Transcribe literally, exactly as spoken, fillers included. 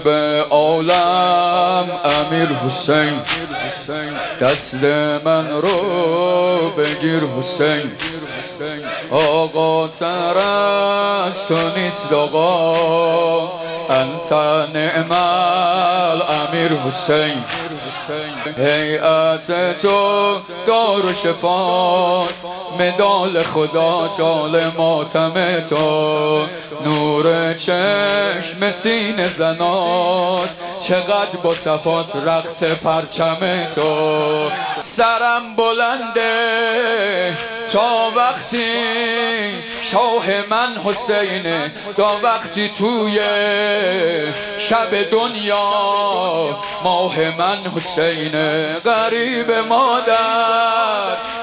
به عالم امیر حسین، دست من رو بگیر حسین. آقا تر از تو نیست آقا، انت نعم الامیر حسین. هیئت تو دار و شفا، مدال خدا جال ماتم تو. نور چشم سینه زنات، چقدر با صفات رقص پرچم تو. سرم بلنده تا وقتی شاه من حسینه، تا وقتی توی شب دنیا ماه من حسینه. غریب مادر